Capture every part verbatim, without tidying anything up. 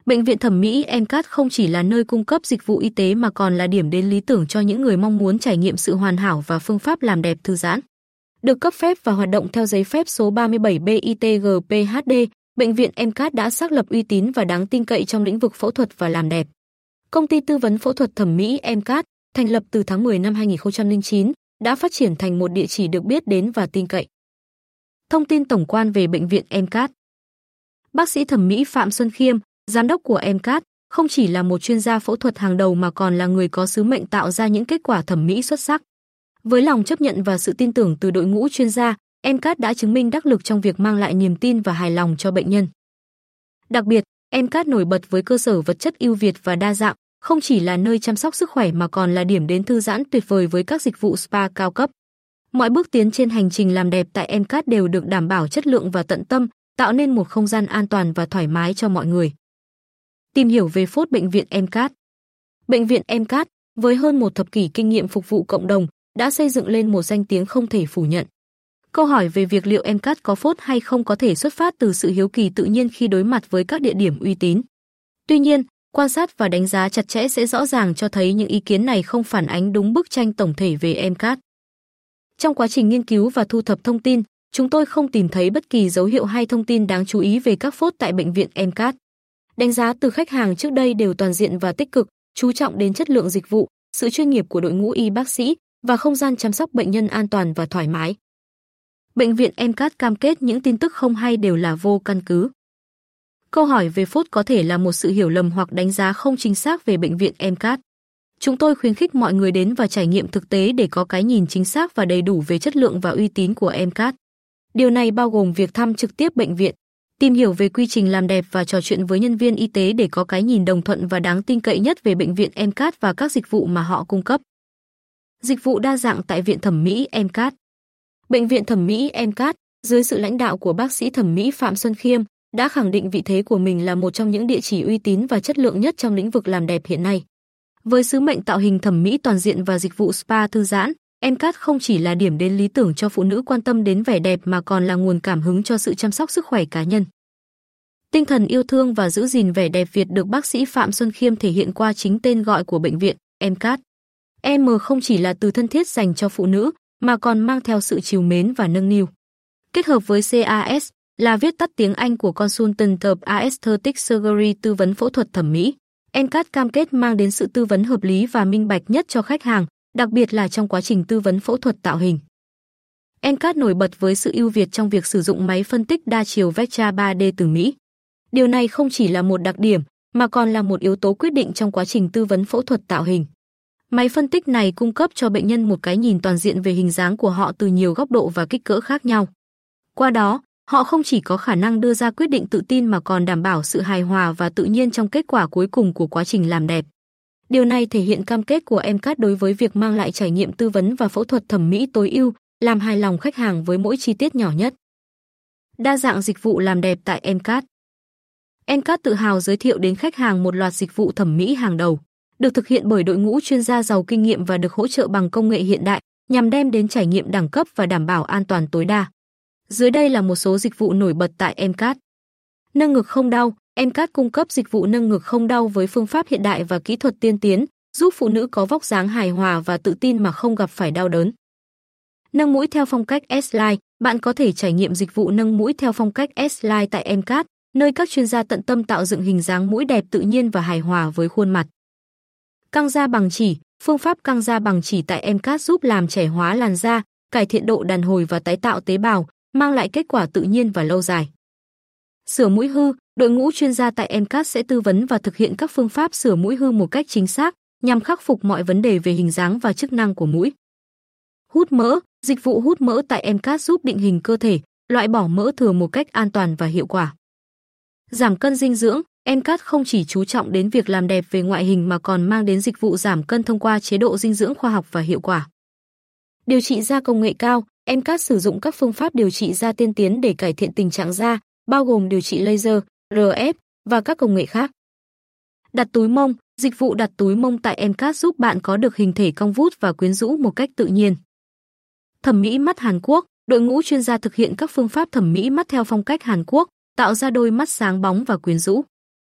Bệnh viện thẩm mỹ em cát không chỉ là nơi cung cấp dịch vụ y tế mà còn là điểm đến lý tưởng cho những người mong muốn trải nghiệm sự hoàn hảo và phương pháp làm đẹp thư giãn. Được cấp phép và hoạt động theo giấy phép số ba mươi bảy B I T G P H D, bệnh viện em cát đã xác lập uy tín và đáng tin cậy trong lĩnh vực phẫu thuật và làm đẹp. Công ty tư vấn phẫu thuật thẩm mỹ em cát, thành lập từ tháng mười năm hai nghìn không trăm lẻ chín, đã phát triển thành một địa chỉ được biết đến và tin cậy. Thông tin tổng quan về bệnh viện em cát. Bác sĩ thẩm mỹ Phạm Xuân Khiêm, giám đốc của em cát, không chỉ là một chuyên gia phẫu thuật hàng đầu mà còn là người có sứ mệnh tạo ra những kết quả thẩm mỹ xuất sắc. Với lòng chấp nhận và sự tin tưởng từ đội ngũ chuyên gia, em cát đã chứng minh đắc lực trong việc mang lại niềm tin và hài lòng cho bệnh nhân. Đặc biệt, em cát nổi bật với cơ sở vật chất ưu việt và đa dạng, không chỉ là nơi chăm sóc sức khỏe mà còn là điểm đến thư giãn tuyệt vời với các dịch vụ spa cao cấp. Mọi bước tiến trên hành trình làm đẹp tại em cát đều được đảm bảo chất lượng và tận tâm, tạo nên một không gian an toàn và thoải mái cho mọi người. Tìm hiểu về phốt bệnh viện em cát. Bệnh viện em cát, với hơn một thập kỷ kinh nghiệm phục vụ cộng đồng, đã xây dựng lên một danh tiếng không thể phủ nhận. Câu hỏi về việc liệu em cát có phốt hay không có thể xuất phát từ sự hiếu kỳ tự nhiên khi đối mặt với các địa điểm uy tín. Tuy nhiên, quan sát và đánh giá chặt chẽ sẽ rõ ràng cho thấy những ý kiến này không phản ánh đúng bức tranh tổng thể về em cát. Trong quá trình nghiên cứu và thu thập thông tin, chúng tôi không tìm thấy bất kỳ dấu hiệu hay thông tin đáng chú ý về các phốt tại bệnh viện em cát. Đánh giá từ khách hàng trước đây đều toàn diện và tích cực, chú trọng đến chất lượng dịch vụ, sự chuyên nghiệp của đội ngũ y bác sĩ và không gian chăm sóc bệnh nhân an toàn và thoải mái. Bệnh viện em cát cam kết những tin tức không hay đều là vô căn cứ. Câu hỏi về phốt có thể là một sự hiểu lầm hoặc đánh giá không chính xác về bệnh viện em cát. Chúng tôi khuyến khích mọi người đến và trải nghiệm thực tế để có cái nhìn chính xác và đầy đủ về chất lượng và uy tín của em cát. Điều này bao gồm việc thăm trực tiếp bệnh viện, tìm hiểu về quy trình làm đẹp và trò chuyện với nhân viên y tế để có cái nhìn đồng thuận và đáng tin cậy nhất về bệnh viện em cát và các dịch vụ mà họ cung cấp. Dịch vụ đa dạng tại viện thẩm mỹ em cát. Bệnh viện thẩm mỹ em cát, dưới sự lãnh đạo của bác sĩ thẩm mỹ Phạm Xuân Khiêm, đã khẳng định vị thế của mình là một trong những địa chỉ uy tín và chất lượng nhất trong lĩnh vực làm đẹp hiện nay. Với sứ mệnh tạo hình thẩm mỹ toàn diện và dịch vụ spa thư giãn, em cát không chỉ là điểm đến lý tưởng cho phụ nữ quan tâm đến vẻ đẹp mà còn là nguồn cảm hứng cho sự chăm sóc sức khỏe cá nhân. Tinh thần yêu thương và giữ gìn vẻ đẹp Việt được bác sĩ Phạm Xuân Khiêm thể hiện qua chính tên gọi của bệnh viện, em cát. em không chỉ là từ thân thiết dành cho phụ nữ, mà còn mang theo sự trìu mến và nâng niu. Kết hợp với xê a ét, là viết tắt tiếng Anh của Consultant of Aesthetic Surgery, tư vấn phẫu thuật thẩm mỹ, em cát cam kết mang đến sự tư vấn hợp lý và minh bạch nhất cho khách hàng, đặc biệt là trong quá trình tư vấn phẫu thuật tạo hình. em cát nổi bật với sự ưu việt trong việc sử dụng máy phân tích đa chiều Vectra ba D từ Mỹ. Điều này không chỉ là một đặc điểm, mà còn là một yếu tố quyết định trong quá trình tư vấn phẫu thuật tạo hình. Máy phân tích này cung cấp cho bệnh nhân một cái nhìn toàn diện về hình dáng của họ từ nhiều góc độ và kích cỡ khác nhau. Qua đó, họ không chỉ có khả năng đưa ra quyết định tự tin mà còn đảm bảo sự hài hòa và tự nhiên trong kết quả cuối cùng của quá trình làm đẹp. Điều này thể hiện cam kết của em cát đối với việc mang lại trải nghiệm tư vấn và phẫu thuật thẩm mỹ tối ưu, làm hài lòng khách hàng với mỗi chi tiết nhỏ nhất. Đa dạng dịch vụ làm đẹp tại em cát. em cát tự hào giới thiệu đến khách hàng một loạt dịch vụ thẩm mỹ hàng đầu, được thực hiện bởi đội ngũ chuyên gia giàu kinh nghiệm và được hỗ trợ bằng công nghệ hiện đại, nhằm đem đến trải nghiệm đẳng cấp và đảm bảo an toàn tối đa. Dưới đây là một số dịch vụ nổi bật tại em cát. Nâng ngực không đau, em cát cung cấp dịch vụ nâng ngực không đau với phương pháp hiện đại và kỹ thuật tiên tiến, giúp phụ nữ có vóc dáng hài hòa và tự tin mà không gặp phải đau đớn. Nâng mũi theo phong cách S-Line, bạn có thể trải nghiệm dịch vụ nâng mũi theo phong cách S-Line tại em cát, nơi các chuyên gia tận tâm tạo dựng hình dáng mũi đẹp tự nhiên và hài hòa với khuôn mặt. Căng da bằng chỉ, phương pháp căng da bằng chỉ tại em cát giúp làm trẻ hóa làn da, cải thiện độ đàn hồi và tái tạo tế bào, mang lại kết quả tự nhiên và lâu dài. Sửa mũi hư, đội ngũ chuyên gia tại em cát sẽ tư vấn và thực hiện các phương pháp sửa mũi hư một cách chính xác, nhằm khắc phục mọi vấn đề về hình dáng và chức năng của mũi. Hút mỡ, dịch vụ hút mỡ tại em cát giúp định hình cơ thể, loại bỏ mỡ thừa một cách an toàn và hiệu quả. Giảm cân dinh dưỡng, em cát không chỉ chú trọng đến việc làm đẹp về ngoại hình mà còn mang đến dịch vụ giảm cân thông qua chế độ dinh dưỡng khoa học và hiệu quả. Điều trị da công nghệ cao, em cát sử dụng các phương pháp điều trị da tiên tiến để cải thiện tình trạng da, bao gồm điều trị laser, rờ ép và các công nghệ khác. Đặt túi mông, dịch vụ đặt túi mông tại em cát giúp bạn có được hình thể cong vút và quyến rũ một cách tự nhiên. Thẩm mỹ mắt Hàn Quốc, đội ngũ chuyên gia thực hiện các phương pháp thẩm mỹ mắt theo phong cách Hàn Quốc, tạo ra đôi mắt sáng bóng và quyến rũ.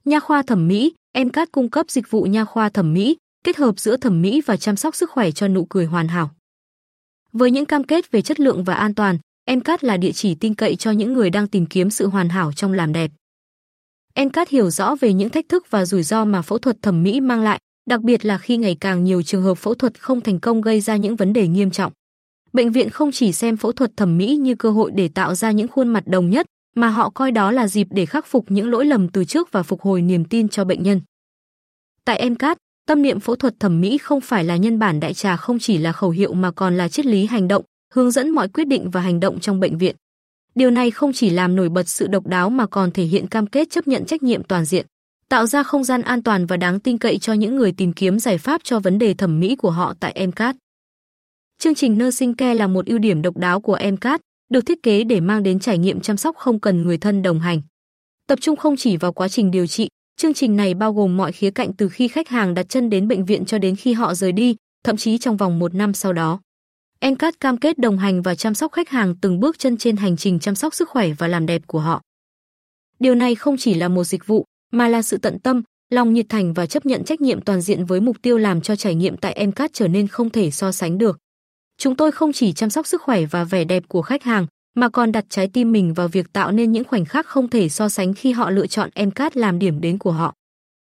Nha khoa thẩm mỹ, em cát cung cấp dịch vụ nha khoa thẩm mỹ, kết hợp giữa thẩm mỹ và chăm sóc sức khỏe cho nụ cười hoàn hảo. Với những cam kết về chất lượng và an toàn, em cát là địa chỉ tin cậy cho những người đang tìm kiếm sự hoàn hảo trong làm đẹp. em cát hiểu rõ về những thách thức và rủi ro mà phẫu thuật thẩm mỹ mang lại, đặc biệt là khi ngày càng nhiều trường hợp phẫu thuật không thành công gây ra những vấn đề nghiêm trọng. Bệnh viện không chỉ xem phẫu thuật thẩm mỹ như cơ hội để tạo ra những khuôn mặt đồng nhất, mà họ coi đó là dịp để khắc phục những lỗi lầm từ trước và phục hồi niềm tin cho bệnh nhân. Tại em cát, tâm niệm phẫu thuật thẩm mỹ không phải là nhân bản đại trà, không chỉ là khẩu hiệu mà còn là triết lý hành động, hướng dẫn mọi quyết định và hành động trong bệnh viện. Điều này không chỉ làm nổi bật sự độc đáo mà còn thể hiện cam kết chấp nhận trách nhiệm toàn diện, tạo ra không gian an toàn và đáng tin cậy cho những người tìm kiếm giải pháp cho vấn đề thẩm mỹ của họ tại em cát. Chương trình Nursing Care là một ưu điểm độc đáo của em cát, được thiết kế để mang đến trải nghiệm chăm sóc không cần người thân đồng hành. Tập trung không chỉ vào quá trình điều trị, chương trình này bao gồm mọi khía cạnh từ khi khách hàng đặt chân đến bệnh viện cho đến khi họ rời đi, thậm chí trong vòng một năm sau đó. em cát cam kết đồng hành và chăm sóc khách hàng từng bước chân trên hành trình chăm sóc sức khỏe và làm đẹp của họ. Điều này không chỉ là một dịch vụ, mà là sự tận tâm, lòng nhiệt thành và chấp nhận trách nhiệm toàn diện với mục tiêu làm cho trải nghiệm tại em cát trở nên không thể so sánh được. Chúng tôi không chỉ chăm sóc sức khỏe và vẻ đẹp của khách hàng, mà còn đặt trái tim mình vào việc tạo nên những khoảnh khắc không thể so sánh khi họ lựa chọn em cát làm điểm đến của họ.